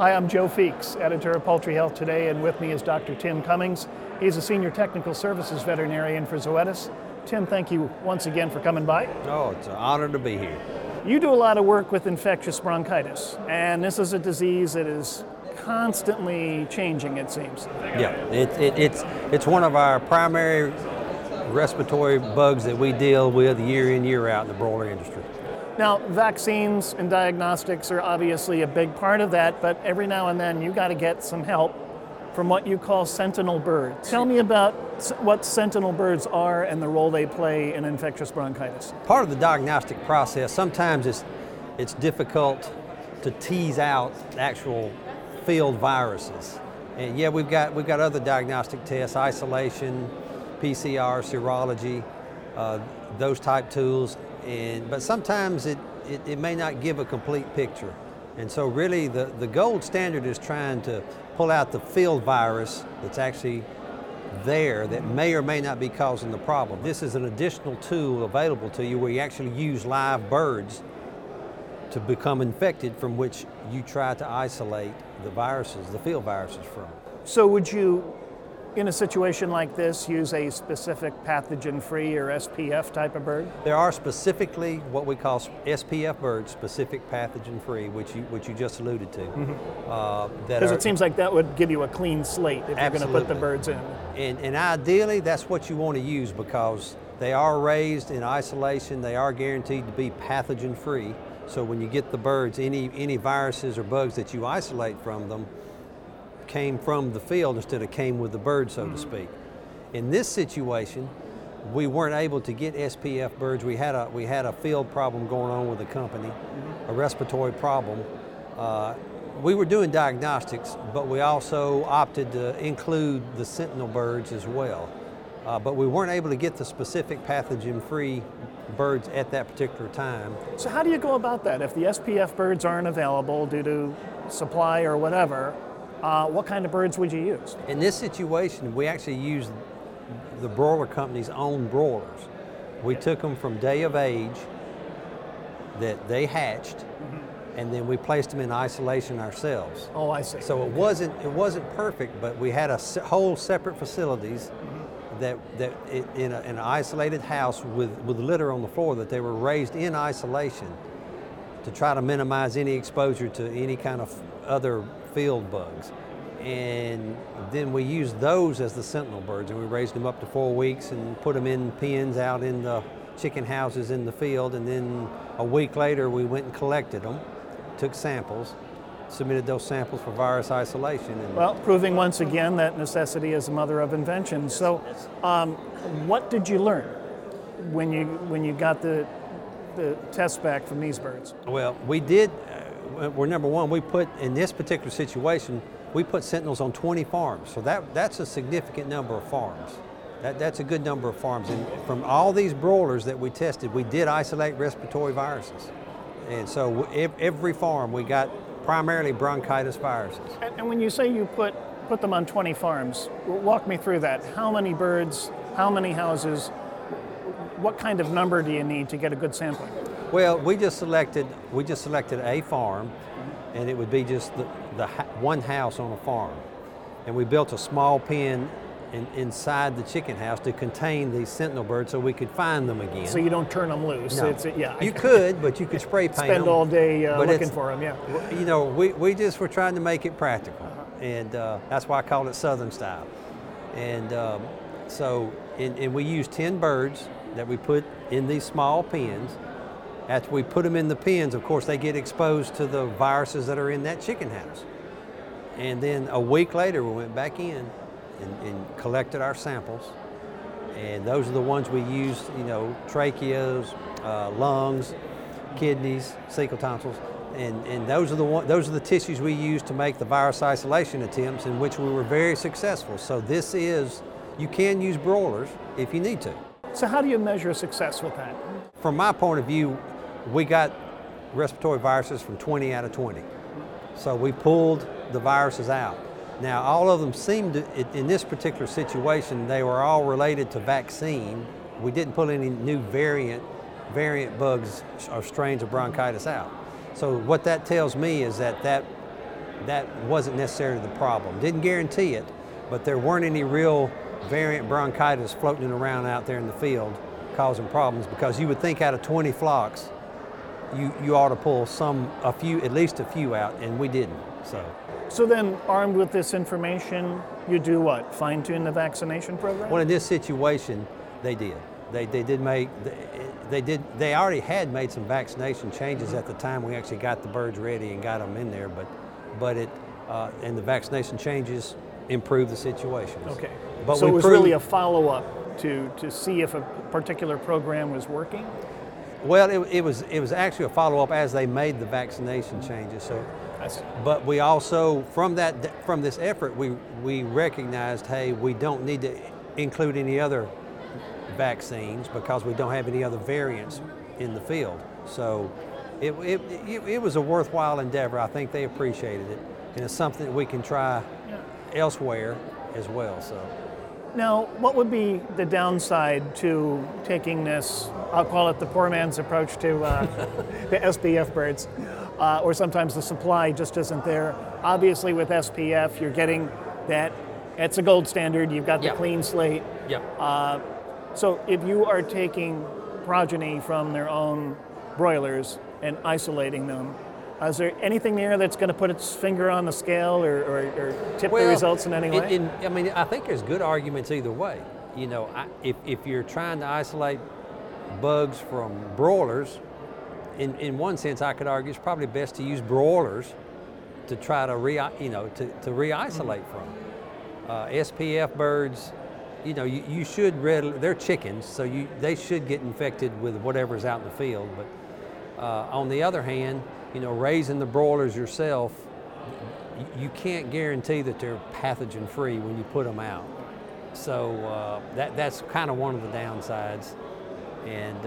Hi, I'm Joe Feeks, editor of Poultry Health Today, and with me is Dr. Tim Cummings. He's a senior technical services veterinarian for Zoetis. Tim, thank you once again for coming by. Oh, it's an honor to be here. You do a lot of work with infectious bronchitis, and this is a disease that is constantly changing, it seems. Yeah, it's one of our primary respiratory bugs that we deal with year in, year out in the broiler industry. Now, vaccines and diagnostics are obviously a big part of that, but every now and then you got to get some help from what you call sentinel birds. Tell me about what sentinel birds are and the role they play in infectious bronchitis. Part of the diagnostic process, sometimes it's difficult to tease out actual field viruses. And yeah, we've got other diagnostic tests, isolation, PCR, serology, those type tools. But sometimes it may not give a complete picture. And so really the gold standard is trying to pull out the field virus that's actually there that may or may not be causing the problem. This is an additional tool available to you where you actually use live birds to become infected, from which you try to isolate the viruses, the field viruses from. So would you, in a situation like this, use a specific pathogen-free or SPF type of bird? There are specifically what we call SPF birds, specific pathogen-free, which you just alluded to. Mm-hmm. Because it seems like that would give you a clean slate if you're going to put the birds in. And ideally, that's what you want to use, because they are raised in isolation. They are guaranteed to be pathogen-free. So when you get the birds, any viruses or bugs that you isolate from them came from the field instead of came with the bird, so to speak. In this situation, we weren't able to get SPF birds. We had a field problem going on with the company, a respiratory problem. We were doing diagnostics, but we also opted to include the sentinel birds as well. But we weren't able to get the specific pathogen-free birds at that particular time. So how do you go about that? If the SPF birds aren't available due to supply or whatever, what kind of birds would you use? In this situation, we actually used the broiler company's own broilers. We took them from day of age that they hatched, and then we placed them in isolation ourselves. Oh, I see. So it wasn't perfect, but we had whole separate facilities that in an isolated house with litter on the floor, that they were raised in isolation to try to minimize any exposure to any kind of other field bugs. And then we used those as the sentinel birds, and we raised them up to 4 weeks and put them in pens out in the chicken houses in the field. And then a week later, we went and collected them, took samples, submitted those samples for virus isolation. Well, proving once again that necessity is the mother of invention. So what did you learn when you got the test back from these birds? Well, we did, number one, we put, in this particular situation, we put sentinels on 20 farms. So that's a significant number of farms. That's a good number of farms. And from all these broilers that we tested, we did isolate respiratory viruses. And so every farm we got primarily bronchitis viruses. And when you say you put them on 20 farms, walk me through that. How many birds, how many houses, what kind of number do you need to get a good sampling? Well, we just selected a farm, and it would be just the one house on a farm. And we built a small pen inside the chicken house to contain these sentinel birds so we could find them again. So you don't turn them loose? No. You could, but you could spray paint them. Spend all day looking for them, yeah. You know, we just were trying to make it practical, and that's why I call it Southern style. And and we used 10 birds that we put in these small pens. After we put them in the pens, of course, they get exposed to the viruses that are in that chicken house. And then a week later, we went back in and collected our samples, and those are the ones we used, tracheas, lungs, kidneys, cecal tonsils, and those are the tissues we used to make the virus isolation attempts, in which we were very successful. So you can use broilers if you need to. So how do you measure success with that? From my point of view, we got respiratory viruses from 20 out of 20. So we pulled the viruses out. Now, all of them seemed to, in this particular situation, they were all related to vaccine. We didn't pull any new variant bugs or strains of bronchitis out. So what that tells me is that that wasn't necessarily the problem. Didn't guarantee it, but there weren't any real variant bronchitis floating around out there in the field causing problems, because you would think out of 20 flocks, you ought to pull at least a few out, and we didn't. So then, armed with this information, you do what? Fine-tune the vaccination program? Well, in this situation, they did. They already had made some vaccination changes at the time we actually got the birds ready and got them in there, and the vaccination changes improved the situation. Okay. But so it was really a follow-up to see if a particular program was working? Well, it was actually a follow-up as they made the vaccination changes. So, but we also, from this effort, we recognized, hey, we don't need to include any other vaccines because we don't have any other variants in the field. So it was a worthwhile endeavor. I think they appreciated it, and it's something that we can try elsewhere as well. So. Now, what would be the downside to taking this, I'll call it the poor man's approach to the SPF birds, or sometimes the supply just isn't there? Obviously with SPF, you're getting that, it's a gold standard, you've got the clean slate. So if you are taking progeny from their own broilers and isolating them, is there anything there that's going to put its finger on the scale or tip the results in any way? I think there's good arguments either way. You know, if you're trying to isolate bugs from broilers, in one sense, I could argue it's probably best to use broilers to try to re-isolate from. SPF birds, you should they're chickens, so they should get infected with whatever's out in the field. But on the other hand, raising the broilers yourself, you can't guarantee that they're pathogen free when you put them out. So that's kind of one of the downsides. And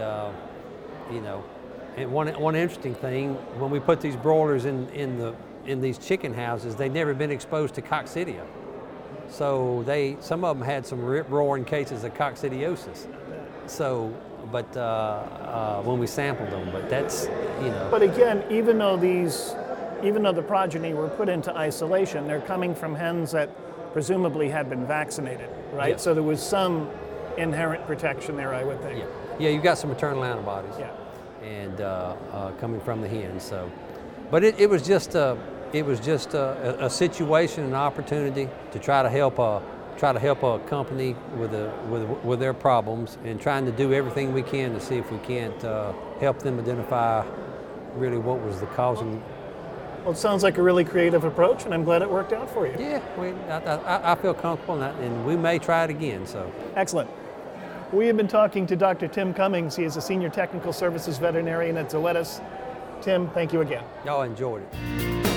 and one interesting thing, when we put these broilers in these chicken houses, they've never been exposed to coccidia. So some of them had some rip-roaring cases of coccidiosis. So, but when we sampled them, but that's, But again, even though the progeny were put into isolation, they're coming from hens that presumably had been vaccinated, right? Yes. So there was some inherent protection there, I would think. Yeah, you've got some maternal antibodies. Yeah. And coming from the hens, so. But it was just a situation, an opportunity to try to help a company with their problems, and trying to do everything we can to see if we can't help them identify really what was the causing. Well, it sounds like a really creative approach, and I'm glad it worked out for you. Yeah, I feel comfortable, and we may try it again. So excellent. We have been talking to Dr. Tim Cummings. He is a senior technical services veterinarian at Zoetis. Tim, thank you again. Y'all enjoyed it.